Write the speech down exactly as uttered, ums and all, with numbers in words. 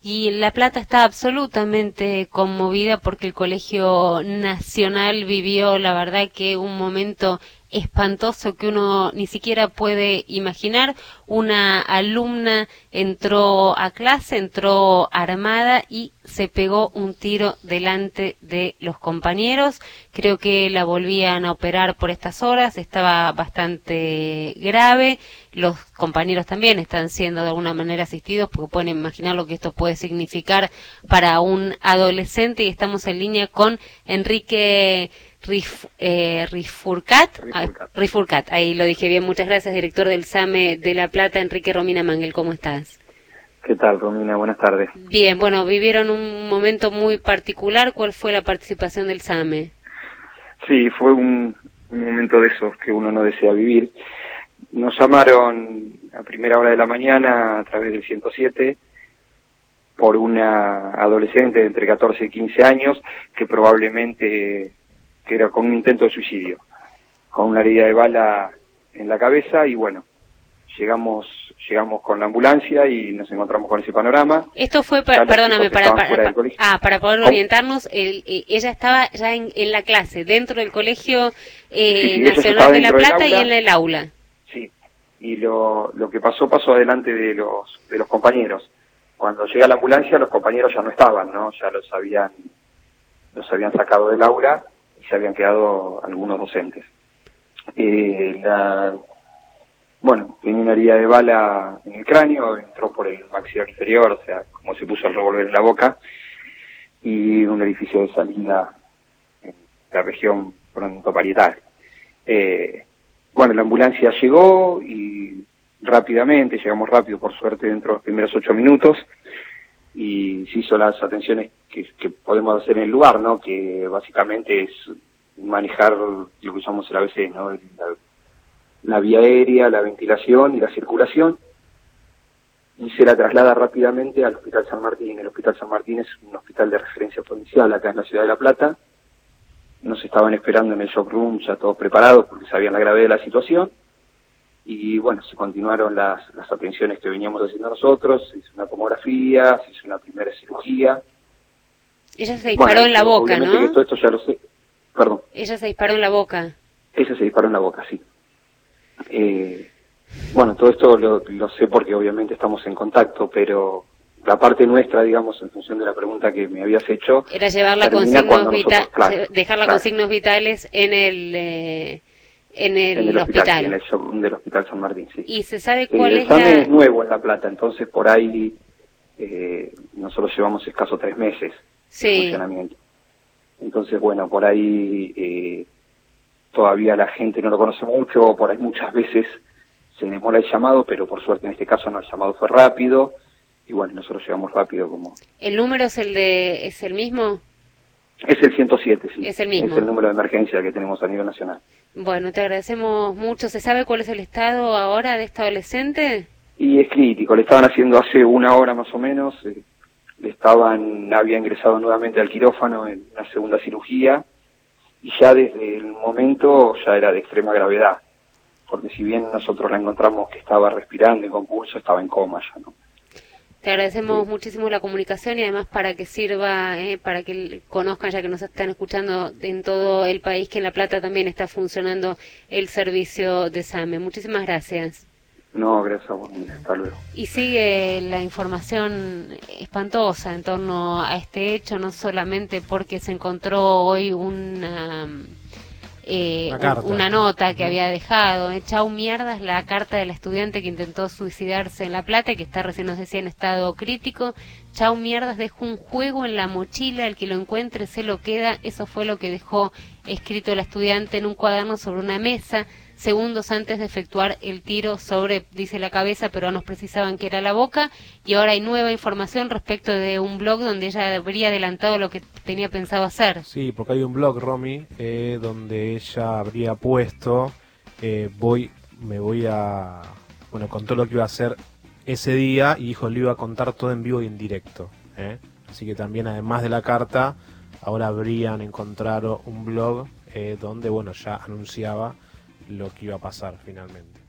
Y La Plata está absolutamente conmovida porque el Colegio Nacional vivió, la verdad, que un momento espantoso que uno ni siquiera puede imaginar. Una alumna entró a clase, entró armada y se pegó un tiro delante de los compañeros. Creo que la volvían a operar por estas horas, estaba bastante grave. Los compañeros también están siendo de alguna manera asistidos porque pueden imaginar lo que esto puede significar para un adolescente, y estamos en línea con Enrique Rif, eh, Rifurcat, Rifurcat. Ah, Rifurcat, ahí lo dije bien, muchas gracias, director del SAME de La Plata. Enrique, Romina Mangel, ¿cómo estás? ¿Qué tal, Romina? Buenas tardes. Bien, bueno, vivieron un momento muy particular. ¿Cuál fue la participación del SAME? Sí, fue un, un momento de esos que uno no desea vivir. Nos llamaron a primera hora de la mañana a través del ciento siete por una adolescente de entre catorce y quince años que probablemente que era con un intento de suicidio, con una herida de bala en la cabeza, y bueno, llegamos llegamos con la ambulancia y nos encontramos con ese panorama. Esto fue, para, perdóname, para, para, para, ah, para poder ¿Cómo? orientarnos, el, eh, ella estaba ya en, en la clase, dentro del Colegio eh, sí, sí, Nacional de La Plata y en el aula. Sí, y lo, lo que pasó, pasó adelante de los, de los compañeros. Cuando llega la ambulancia, los compañeros ya no estaban, ¿no? Ya los habían, los habían sacado del aula y se habían quedado algunos docentes. Eh, la, bueno, tenía una herida de bala en el cráneo, entró por el maxilar inferior, o sea, como se puso el revólver en la boca, y un edificio de salida en la región frontoparietal. Eh, bueno, la ambulancia llegó y rápidamente, llegamos rápido, por suerte, dentro de los primeros ocho minutos, y se hizo las atenciones que, que podemos hacer en el lugar, ¿no? Que básicamente es manejar lo que llamamos el A B C, ¿no? La, la vía aérea, la ventilación y la circulación, y se la traslada rápidamente al Hospital San Martín. El Hospital San Martín es un hospital de referencia provincial acá en la ciudad de La Plata. Nos estaban esperando en el shock room ya todos preparados porque sabían la gravedad de la situación, y bueno, se continuaron las, las atenciones que veníamos haciendo nosotros. Se hizo una tomografía, se hizo una primera cirugía. Ella se disparó bueno, en la boca, ¿no? Que todo esto ya lo sé. Perdón. Ella se disparó en la boca. Ella se disparó en la boca, sí. Eh, bueno, todo esto lo, lo sé porque obviamente estamos en contacto, pero la parte nuestra, digamos, en función de la pregunta que me habías hecho, era llevarla con signos vita claro, dejarla claro. con signos vitales en el eh, en el, en el hospital, hospital. en el showroom del Hospital San Martín, sí. ¿Y se sabe cuál eh, es el la...? es nuevo en La Plata, entonces por ahí eh, nosotros llevamos escaso tres meses sí. de funcionamiento. Entonces, bueno, por ahí eh, todavía la gente no lo conoce mucho, por ahí muchas veces se demora el llamado, pero por suerte en este caso no, el llamado fue rápido, y bueno, nosotros llegamos rápido como... ¿El número es el de es el mismo? Es el ciento siete, sí. Es el mismo. Es el número de emergencia que tenemos a nivel nacional. Bueno, te agradecemos mucho. ¿Se sabe cuál es el estado ahora de esta adolescente? Y es crítico, le estaban haciendo hace una hora más o menos, eh, le estaban, había ingresado nuevamente al quirófano en una segunda cirugía, y ya desde el momento ya era de extrema gravedad, porque si bien nosotros la encontramos que estaba respirando y con pulso, estaba en coma ya, ¿no? Te agradecemos sí. muchísimo la comunicación, y además para que sirva, eh, para que conozcan, ya que nos están escuchando en todo el país, que en La Plata también está funcionando el servicio de SAME. Muchísimas gracias. No, gracias a vos, hasta luego. Y sigue la información espantosa en torno a este hecho, no solamente porque se encontró hoy una... Eh, una, una nota que había dejado, eh, chau mierdas, la carta de la estudiante que intentó suicidarse en La Plata, que está, recién nos decía, en estado crítico. Chau mierdas, dejó un juego en la mochila, el que lo encuentre se lo queda. Eso fue lo que dejó escrito la estudiante en un cuaderno sobre una mesa, segundos antes de efectuar el tiro sobre, dice, la cabeza, pero nos precisaban que era la boca. Y ahora hay nueva información respecto de un blog donde ella habría adelantado lo que tenía pensado hacer. Sí, porque hay un blog, Romy, eh, donde ella habría puesto, eh, voy, me voy a, bueno, contó lo que iba a hacer ese día, y dijo, le iba a contar todo en vivo y en directo, ¿eh? Así que también, además de la carta, ahora habrían encontrado un blog eh, donde, bueno, ya anunciaba lo que iba a pasar finalmente.